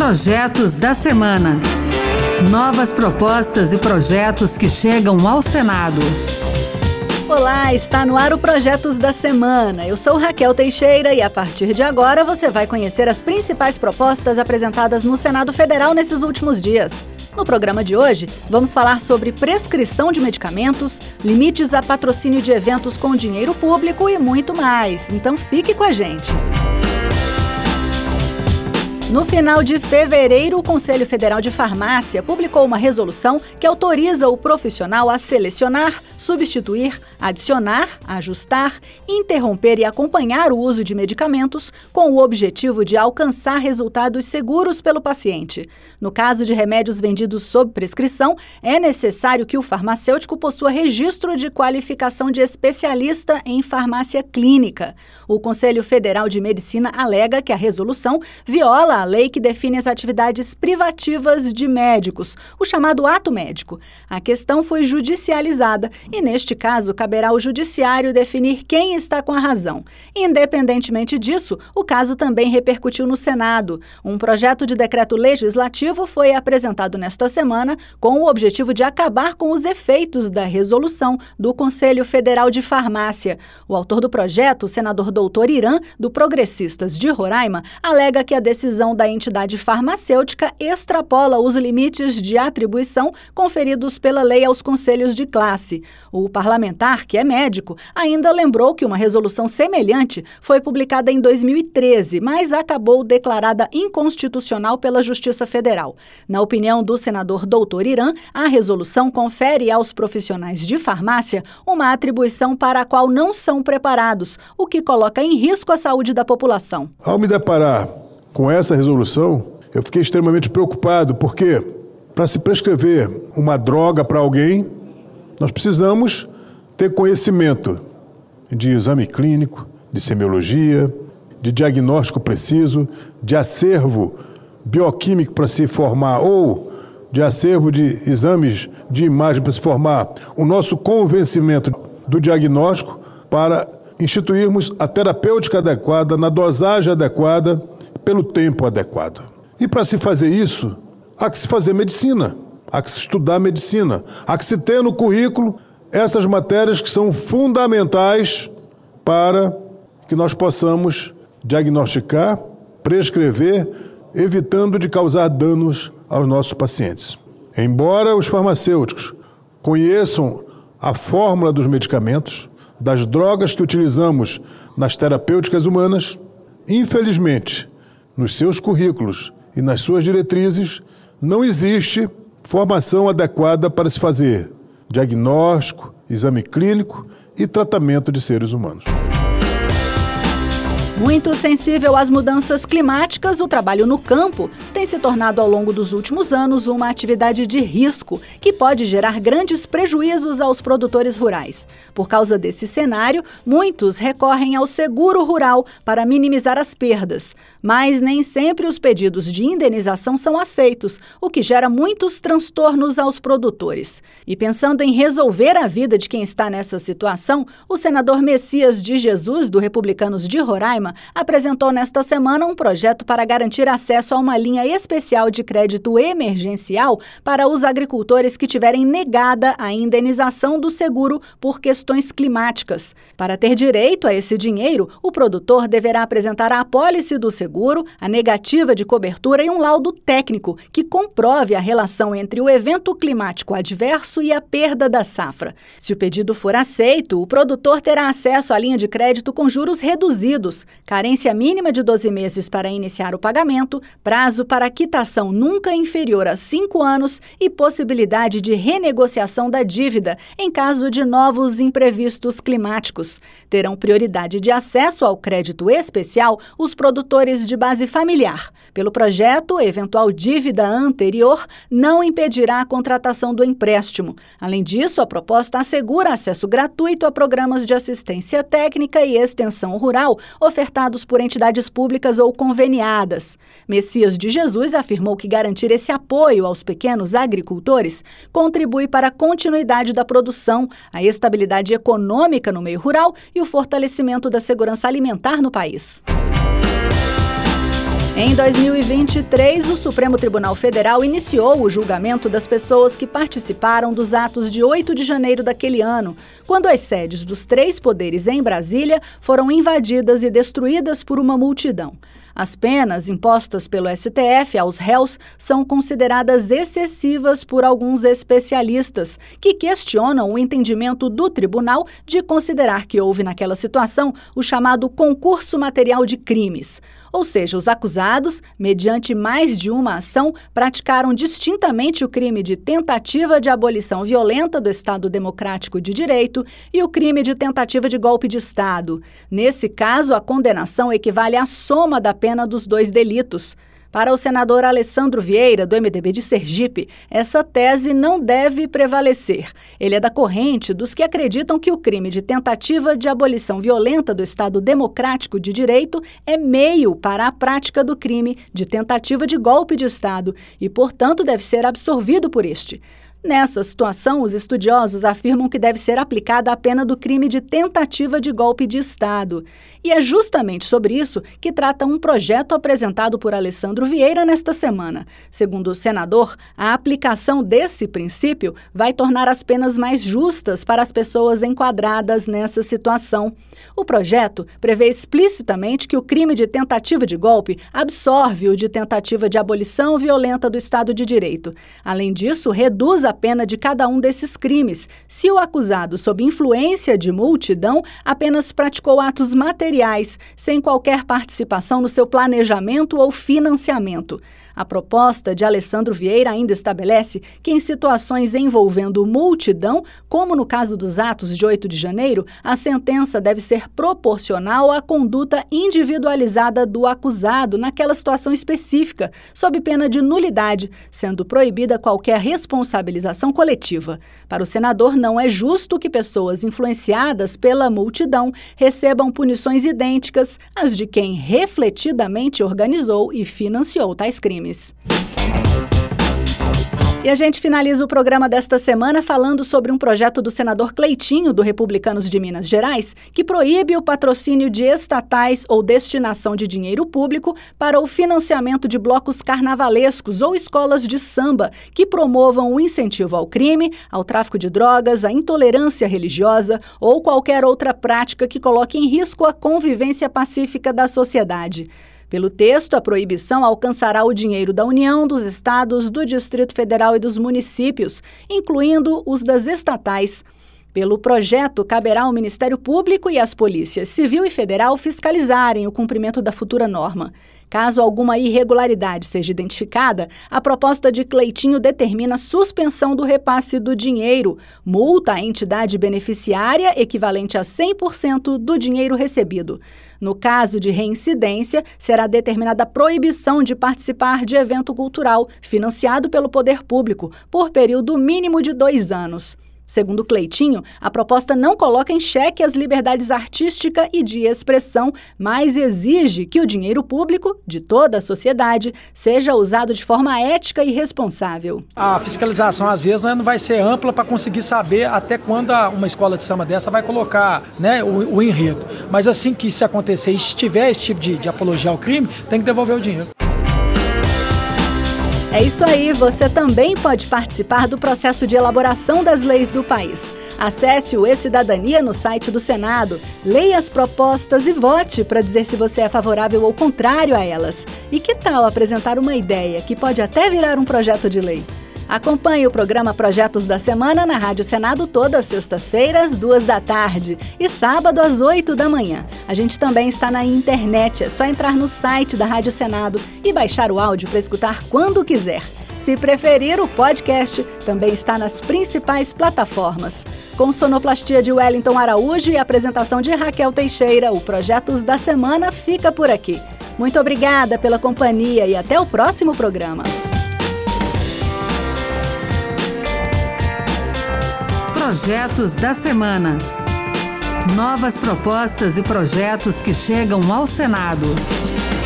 Projetos da Semana. Novas propostas e projetos que chegam ao Senado. Olá, está no ar o Projetos da Semana. Eu sou Raquel Teixeira e a partir de agora você vai conhecer as principais propostas apresentadas no Senado Federal nesses últimos dias. No programa de hoje, vamos falar sobre prescrição de medicamentos, limites a patrocínio de eventos com dinheiro público e muito mais. Então fique com a gente. No final de fevereiro, o Conselho Federal de Farmácia publicou uma resolução que autoriza o profissional a selecionar, substituir, adicionar, ajustar, interromper e acompanhar o uso de medicamentos com o objetivo de alcançar resultados seguros pelo paciente. No caso de remédios vendidos sob prescrição, é necessário que o farmacêutico possua registro de qualificação de especialista em farmácia clínica. O Conselho Federal de Medicina alega que a resolução viola a lei que define as atividades privativas de médicos, o chamado ato médico. A questão foi judicializada e, neste caso, caberá ao judiciário definir quem está com a razão. Independentemente disso, o caso também repercutiu no Senado. Um projeto de decreto legislativo foi apresentado nesta semana com o objetivo de acabar com os efeitos da resolução do Conselho Federal de Farmácia. O autor do projeto, o senador Doutor Irã, do Progressistas de Roraima, alega que a decisão da entidade farmacêutica extrapola os limites de atribuição conferidos pela lei aos conselhos de classe. O parlamentar, que é médico, ainda lembrou que uma resolução semelhante foi publicada em 2013, mas acabou declarada inconstitucional pela Justiça Federal. Na opinião do senador Doutor Irã, a resolução confere aos profissionais de farmácia uma atribuição para a qual não são preparados, o que coloca em risco a saúde da população. Ao me deparar com essa resolução, eu fiquei extremamente preocupado, porque para se prescrever uma droga para alguém, nós precisamos ter conhecimento de exame clínico, de semiologia, de diagnóstico preciso, de acervo bioquímico para se formar ou de acervo de exames de imagem para se formar o nosso convencimento do diagnóstico para instituirmos a terapêutica adequada, na dosagem adequada, pelo tempo adequado. E para se fazer isso, há que se fazer medicina, há que se estudar medicina, há que se ter no currículo essas matérias que são fundamentais para que nós possamos diagnosticar, prescrever, evitando de causar danos aos nossos pacientes. Embora os farmacêuticos conheçam a fórmula dos medicamentos, das drogas que utilizamos nas terapêuticas humanas, infelizmente, nos seus currículos e nas suas diretrizes, não existe formação adequada para se fazer diagnóstico, exame clínico e tratamento de seres humanos. Muito sensível às mudanças climáticas, o trabalho no campo tem se tornado ao longo dos últimos anos uma atividade de risco que pode gerar grandes prejuízos aos produtores rurais. Por causa desse cenário, muitos recorrem ao seguro rural para minimizar as perdas, mas nem sempre os pedidos de indenização são aceitos, o que gera muitos transtornos aos produtores. E pensando em resolver a vida de quem está nessa situação, o senador Messias de Jesus, do Republicanos de Roraima, apresentou nesta semana um projeto para garantir acesso a uma linha especial de crédito emergencial para os agricultores que tiverem negada a indenização do seguro por questões climáticas. Para ter direito a esse dinheiro, o produtor deverá apresentar a apólice do seguro, a negativa de cobertura e um laudo técnico que comprove a relação entre o evento climático adverso e a perda da safra. Se o pedido for aceito, o produtor terá acesso à linha de crédito com juros reduzidos, carência mínima de 12 meses para iniciar o pagamento, prazo para quitação nunca inferior a 5 anos e possibilidade de renegociação da dívida em caso de novos imprevistos climáticos. Terão prioridade de acesso ao crédito especial os produtores de base familiar. Pelo projeto, eventual dívida anterior não impedirá a contratação do empréstimo. Além disso, a proposta assegura acesso gratuito a programas de assistência técnica e extensão rural ofertados por entidades públicas ou conveniadas. Messias de Jesus afirmou que garantir esse apoio aos pequenos agricultores contribui para a continuidade da produção, a estabilidade econômica no meio rural e o fortalecimento da segurança alimentar no país. Em 2023, o Supremo Tribunal Federal iniciou o julgamento das pessoas que participaram dos atos de 8 de janeiro daquele ano, quando as sedes dos 3 poderes em Brasília foram invadidas e destruídas por uma multidão. As penas impostas pelo STF aos réus são consideradas excessivas por alguns especialistas, que questionam o entendimento do tribunal de considerar que houve naquela situação o chamado concurso material de crimes. Ou seja, os acusados, mediante mais de uma ação, praticaram distintamente o crime de tentativa de abolição violenta do Estado Democrático de Direito e o crime de tentativa de golpe de Estado. Nesse caso, a condenação equivale à soma da pena dos 2 delitos. Para o senador Alessandro Vieira, do MDB de Sergipe, essa tese não deve prevalecer. Ele é da corrente dos que acreditam que o crime de tentativa de abolição violenta do Estado Democrático de Direito é meio para a prática do crime de tentativa de golpe de Estado e, portanto, deve ser absorvido por este. Nessa situação, os estudiosos afirmam que deve ser aplicada a pena do crime de tentativa de golpe de Estado. E é justamente sobre isso que trata um projeto apresentado por Alessandro Vieira nesta semana. Segundo o senador, a aplicação desse princípio vai tornar as penas mais justas para as pessoas enquadradas nessa situação. O projeto prevê explicitamente que o crime de tentativa de golpe absorve o de tentativa de abolição violenta do Estado de Direito. Além disso, reduz a pena de cada um desses crimes, se o acusado, sob influência de multidão, apenas praticou atos materiais, sem qualquer participação no seu planejamento ou financiamento. A proposta de Alessandro Vieira ainda estabelece que em situações envolvendo multidão, como no caso dos atos de 8 de janeiro, a sentença deve ser proporcional à conduta individualizada do acusado naquela situação específica, sob pena de nulidade, sendo proibida qualquer responsabilização coletiva. Para o senador, não é justo que pessoas influenciadas pela multidão recebam punições idênticas às de quem refletidamente organizou e financiou tais crimes. E a gente finaliza o programa desta semana falando sobre um projeto do senador Cleitinho, do Republicanos de Minas Gerais, que proíbe o patrocínio de estatais ou destinação de dinheiro público para o financiamento de blocos carnavalescos ou escolas de samba que promovam o incentivo ao crime, ao tráfico de drogas, à intolerância religiosa ou qualquer outra prática que coloque em risco a convivência pacífica da sociedade. Pelo texto, a proibição alcançará o dinheiro da União, dos estados, do Distrito Federal e dos municípios, incluindo os das estatais. Pelo projeto, caberá ao Ministério Público e às polícias civil e federal fiscalizarem o cumprimento da futura norma. Caso alguma irregularidade seja identificada, a proposta de Cleitinho determina suspensão do repasse do dinheiro, multa à entidade beneficiária equivalente a 100% do dinheiro recebido. No caso de reincidência, será determinada proibição de participar de evento cultural financiado pelo poder público por período mínimo de 2 anos. Segundo Cleitinho, a proposta não coloca em xeque as liberdades artística e de expressão, mas exige que o dinheiro público, de toda a sociedade, seja usado de forma ética e responsável. A fiscalização, às vezes, não vai ser ampla para conseguir saber até quando uma escola de samba dessa vai colocar, o enredo. Mas assim que isso acontecer e estiver esse tipo de apologia ao crime, tem que devolver o dinheiro. É isso aí, você também pode participar do processo de elaboração das leis do país. Acesse o E-Cidadania no site do Senado, leia as propostas e vote para dizer se você é favorável ou contrário a elas. E que tal apresentar uma ideia que pode até virar um projeto de lei? Acompanhe o programa Projetos da Semana na Rádio Senado toda sexta-feira às 14h e sábado às 8h. A gente também está na internet, é só entrar no site da Rádio Senado e baixar o áudio para escutar quando quiser. Se preferir, o podcast também está nas principais plataformas. Com sonoplastia de Wellington Araújo e apresentação de Raquel Teixeira, o Projetos da Semana fica por aqui. Muito obrigada pela companhia e até o próximo programa. Projetos da Semana. Novas propostas e projetos que chegam ao Senado.